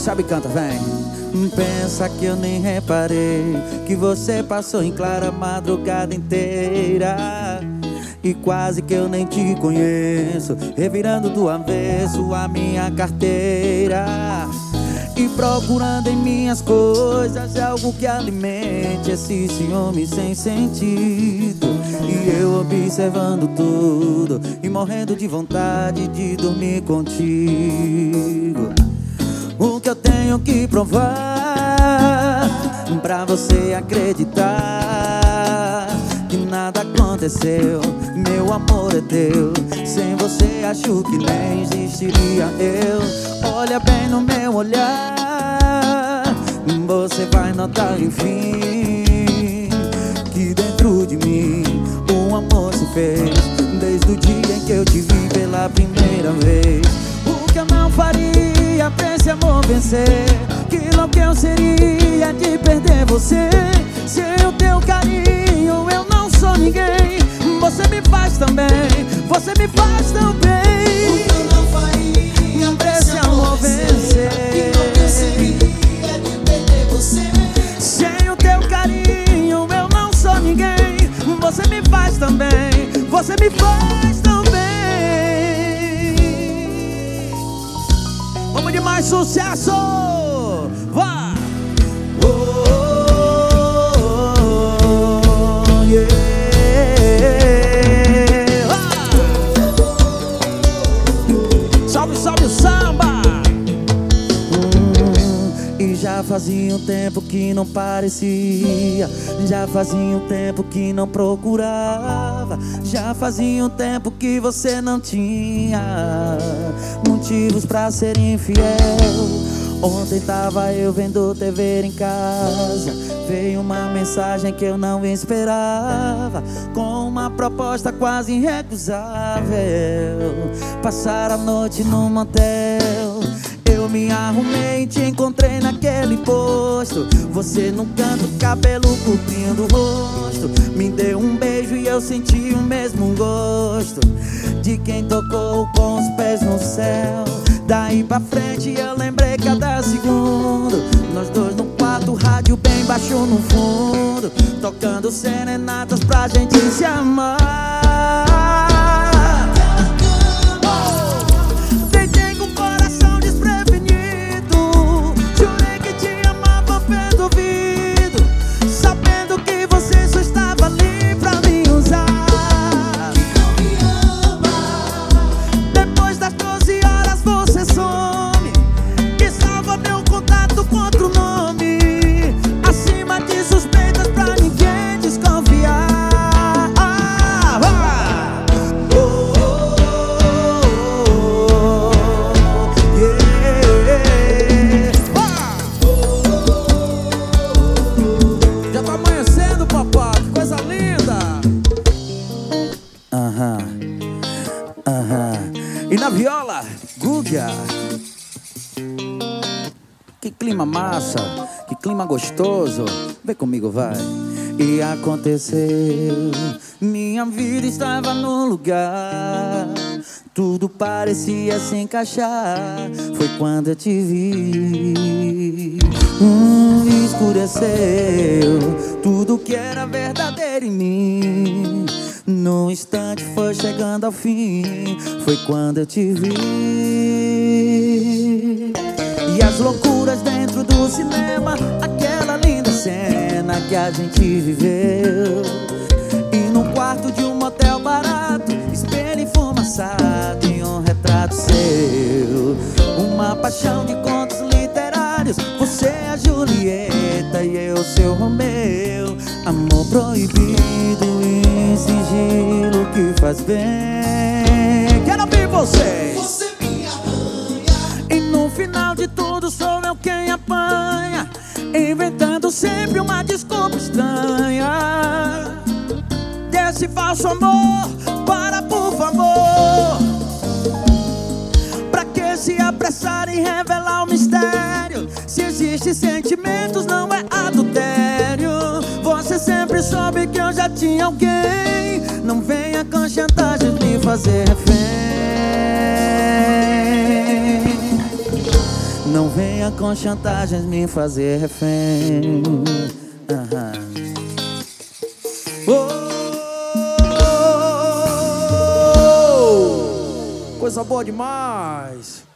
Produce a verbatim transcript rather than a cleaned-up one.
sabe, canta, vem. Pensa que eu nem reparei que você passou em clara a madrugada inteira, e quase que eu nem te conheço, revirando do avesso a minha carteira e procurando em minhas coisas algo que alimente esse ciúme sem sentido. E eu observando tudo e morrendo de vontade de dormir contigo. O que eu tenho que provar pra você acreditar que nada aconteceu, meu amor é teu. Sem você acho que nem existiria eu. Olha bem no meu olhar, você vai notar enfim que dentro de mim um amor se fez desde o dia em que eu te vi pela primeira vez. O que eu não faria pra esse amor vencer? Que louco eu seria de perder você. Sem o teu carinho eu não sou ninguém. Você me faz tão bem, você me faz tão bem. O que eu não faria pra esse amor vencer? Que louco eu seria de perder você. Sem o teu carinho eu não sou ninguém. Você me faz tão bem, você me faz tão bem. Vamos de mais sucesso! Vai! Oh, oh, oh, yeah. Ah. Salve, salve o samba! Hum, e já fazia um tempo que não parecia, já fazia um tempo que não procurava, já fazia um tempo que você não tinha motivos pra ser infiel. Ontem tava eu vendo T V em casa, veio uma mensagem que eu não esperava, com uma proposta quase irrecusável: passar a noite num motel. Eu me arrumei e te encontrei naquele posto, você no canto, cabelo cobrindo o rosto. Me deu um beijo e eu senti o mesmo gosto de quem tocou com os pés no céu. Daí pra frente eu lembrei cada segundo, nós dois no quarto, rádio bem baixo no fundo, tocando serenatas pra gente se amar. Deitei com o coração desprevenido, jurei que te amava perto do ouvido, sabendo que você só estava ali pra me usar. Que não me ama. Depois das doze horas você some e salva meu contato com outro nome, acima de suspeitas pra ninguém desconfiar. Ah, ah. Oh, oh, oh, oh, yeah. Ah. Já tá amanhecendo, papá, que coisa linda. Aham, aham. E na viola, Guga. Que clima massa, que clima gostoso. Vem comigo, vai. E aconteceu, minha vida estava no lugar, tudo parecia se encaixar. Foi quando eu te vi, hum, escureceu tudo que era verdadeiro em mim. Num instante foi chegando ao fim, foi quando eu te vi. E as loucuras dentro do cinema, aquela linda cena que a gente viveu. E no quarto de um motel barato, espelho enfumaçado e um retrato seu. Uma paixão de contos literários, você é a Julieta e eu seu Romeu. Amor proibido em sigilo que faz bem. Quero ouvir vocês. Você me arranha. E no final de tudo sou eu quem apanha, inventando sempre uma desculpa estranha. Desse falso amor, para por favor. Pra que se apressar em revelar o mistério? Se existe sentimentos não é adultério. Você sempre soube que eu já tinha alguém. Não venha com chantagem me fazer refém. Não Não venha com chantagens me fazer refém. Aham. Oh, coisa boa demais.